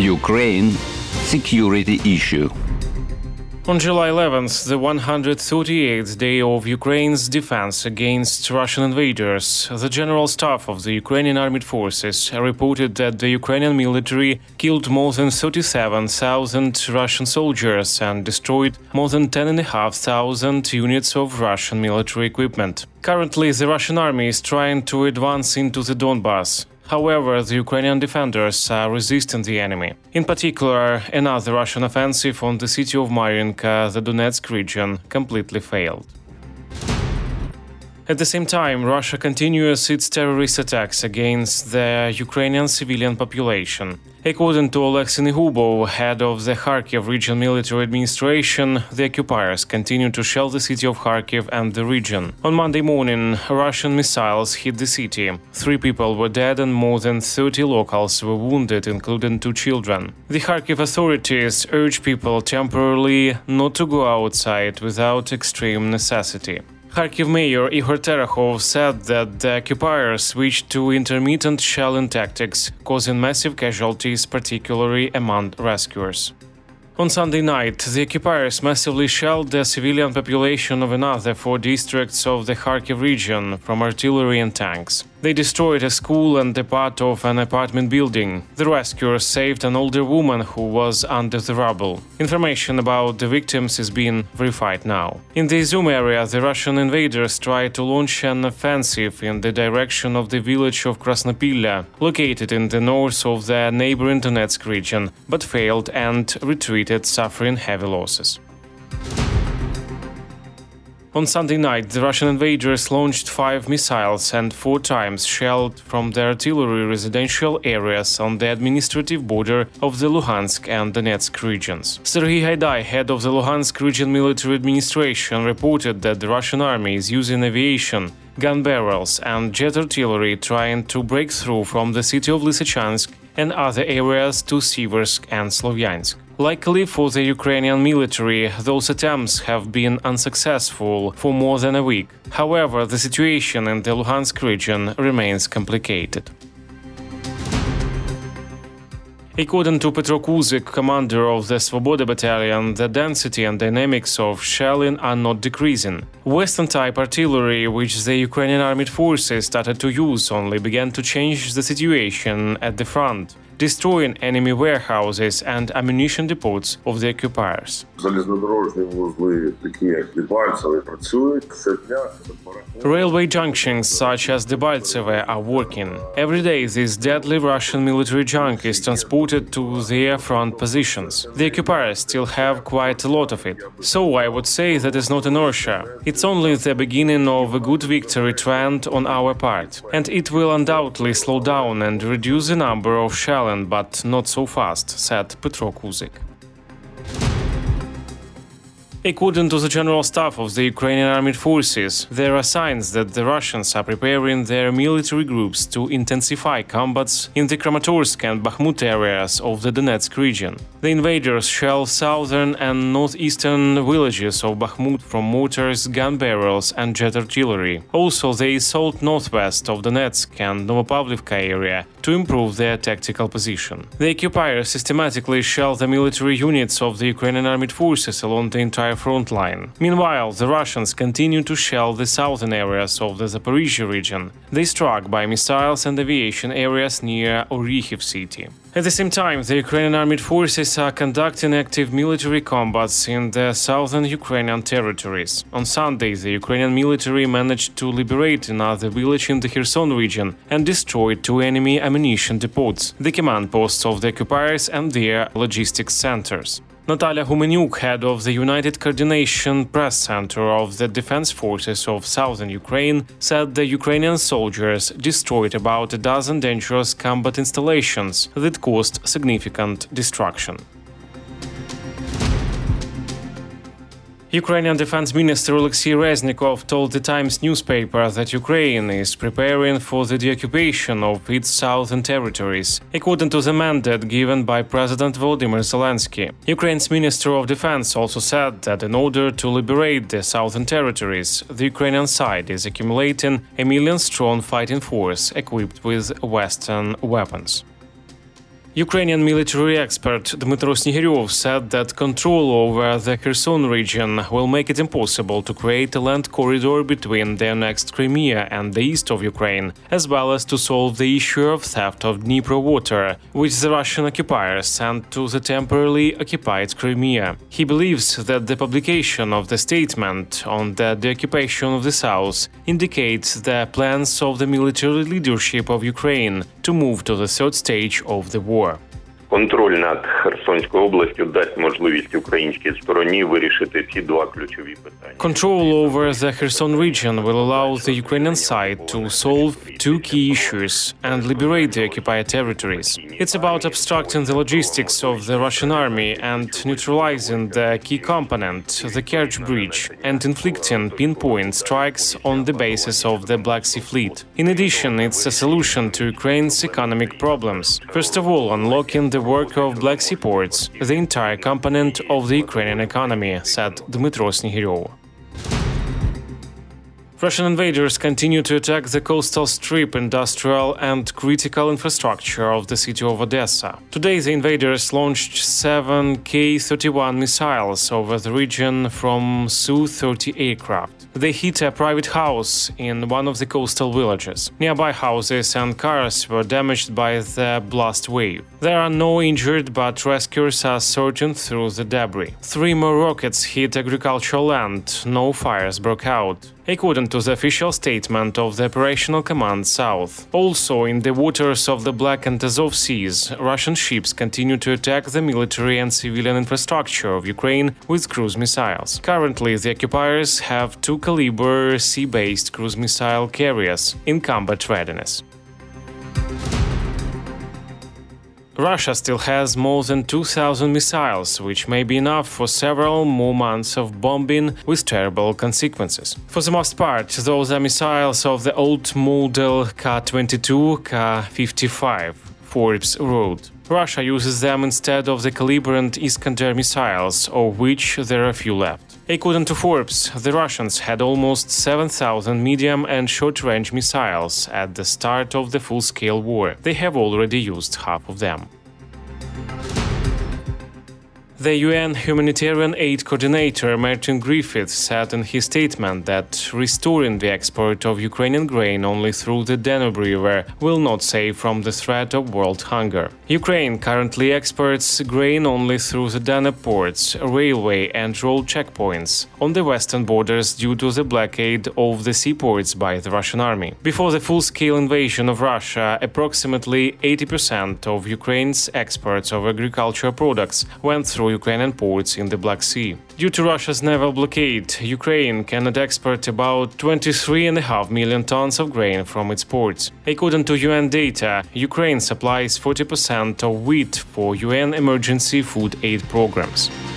Ukraine security issue. On July 11th, the 138th day of Ukraine's defense against Russian invaders, the General Staff of the Ukrainian Armed Forces reported that the Ukrainian military killed more than 37,000 Russian soldiers and destroyed more than 10,500 units of Russian military equipment. Currently, the Russian army is trying to advance into the Donbas. However, the Ukrainian defenders are resisting the enemy. In particular, another Russian offensive on the city of Mariinka, the Donetsk region, completely failed. At the same time, Russia continues its terrorist attacks against the Ukrainian civilian population. According to Oleksiy Negubov, head of the Kharkiv Region Military Administration, the occupiers continue to shell the city of Kharkiv and the region. On Monday morning, Russian missiles hit the city. 3 people were dead and more than 30 locals were wounded, including 2 children. The Kharkiv authorities urge people temporarily not to go outside without extreme necessity. Kharkiv Mayor Ihor Terehov said that the occupiers switched to intermittent shelling tactics, causing massive casualties, particularly among rescuers. On Sunday night, the occupiers massively shelled the civilian population of another 4 districts of the Kharkiv region from artillery and tanks. They destroyed a school and a part of an apartment building. The rescuers saved an older woman who was under the rubble. Information about the victims is being verified now. In the Izum area, the Russian invaders tried to launch an offensive in the direction of the village of Krasnopilya, located in the north of the neighboring Donetsk region, but failed and retreated, suffering heavy losses. On Sunday night, the Russian invaders launched 5 missiles and 4 times shelled from the artillery residential areas on the administrative border of the Luhansk and Donetsk regions. Serhiy Haidai, head of the Luhansk Region Military Administration, reported that the Russian army is using aviation, gun barrels and jet artillery trying to break through from the city of Lysychansk and other areas to Siversk and Slovyansk. Luckily for the Ukrainian military, those attempts have been unsuccessful for more than a week. However, the situation in the Luhansk region remains complicated. According to Petro Kuzyk, commander of the Svoboda battalion, the density and dynamics of shelling are not decreasing. Western-type artillery, which the Ukrainian armed forces started to use, only began to change the situation at the front, destroying enemy warehouses and ammunition depots of the occupiers. Railway junctions such as Debaltseve are working. Every day this deadly Russian military junk is transported to their front positions. The occupiers still have quite a lot of it. So I would say that is not inertia. It's only the beginning of a good victory trend on our part. And it will undoubtedly slow down and reduce the number of shelling, but not so fast, said Petro Kuzyk. According to the General Staff of the Ukrainian Armed Forces, there are signs that the Russians are preparing their military groups to intensify combats in the Kramatorsk and Bakhmut areas of the Donetsk region. The invaders shell southern and northeastern villages of Bakhmut from mortars, gun barrels and jet artillery. Also, they assault northwest of Donetsk and Novopavlivka area to improve their tactical position. The occupiers systematically shell the military units of the Ukrainian Armed Forces along the entire front line. Meanwhile, the Russians continue to shell the southern areas of the Zaporizhia region. They struck by missiles and aviation areas near Orikhiv city. At the same time, the Ukrainian armed forces are conducting active military combats in the southern Ukrainian territories. On Sunday, the Ukrainian military managed to liberate another village in the Kherson region and destroyed 2 enemy ammunition depots, the command posts of the occupiers and their logistics centers. Natalia Humenyuk, head of the United Coordination Press Center of the Defense Forces of Southern Ukraine, said the Ukrainian soldiers destroyed about a dozen dangerous combat installations that caused significant destruction. Ukrainian Defense Minister Oleksiy Reznikov told the Times newspaper that Ukraine is preparing for the deoccupation of its southern territories, according to the mandate given by President Volodymyr Zelensky. Ukraine's Minister of Defense also said that in order to liberate the southern territories, the Ukrainian side is accumulating a million-strong fighting force equipped with Western weapons. Ukrainian military expert Dmytro Snegiryov said that control over the Kherson region will make it impossible to create a land corridor between the annexed Crimea and the east of Ukraine, as well as to solve the issue of theft of Dnipro water, which the Russian occupiers sent to the temporarily occupied Crimea. He believes that the publication of the statement on the occupation of the south indicates the plans of the military leadership of Ukraine to move to the third stage of the war. Контроль над Херсонською областю дасть можливість українській стороні вирішити ці два ключові питання. Control over the Kherson region will allow the Ukrainian side to solve two key issues and liberate the occupied territories. It's about obstructing the logistics of the Russian army and neutralizing the key component, the Kerch Bridge, and inflicting pinpoint strikes on the basis of the Black Sea Fleet. In addition, it's a solution to Ukraine's economic problems. First of all, unlocking the work of Black Sea ports, the entire component of the Ukrainian economy, said Dmytro Snegiryov. Russian invaders continue to attack the coastal strip, industrial and critical infrastructure of the city of Odessa. Today, the invaders launched 7 K-31 missiles over the region from Su-30 aircraft. They hit a private house in one of the coastal villages. Nearby houses and cars were damaged by the blast wave. There are no injured, but rescuers are searching through the debris. 3 more rockets hit agricultural land. No fires broke out, according to the official statement of the Operational Command South. Also, in the waters of the Black and Azov Seas, Russian ships continue to attack the military and civilian infrastructure of Ukraine with cruise missiles. Currently, the occupiers have 2 Caliber sea-based cruise missile carriers in combat readiness. Russia still has more than 2,000 missiles, which may be enough for several more months of bombing with terrible consequences. For the most part, those are missiles of the old model Ka-22, Ka-55, Forbes wrote. Russia uses them instead of the Kalibr and Iskander missiles, of which there are few left. According to Forbes, the Russians had almost 7,000 medium and short-range missiles at the start of the full-scale war. They have already used half of them. The UN Humanitarian Aid Coordinator Martin Griffiths said in his statement that restoring the export of Ukrainian grain only through the Danube River will not save from the threat of world hunger. Ukraine currently exports grain only through the Danube ports, railway and road checkpoints on the western borders due to the blockade of the seaports by the Russian army. Before the full-scale invasion of Russia, approximately 80% of Ukraine's exports of agricultural products went through Ukrainian ports in the Black Sea. Due to Russia's naval blockade, Ukraine cannot export about 23.5 million tons of grain from its ports. According to UN data, Ukraine supplies 40% of wheat for UN emergency food aid programs.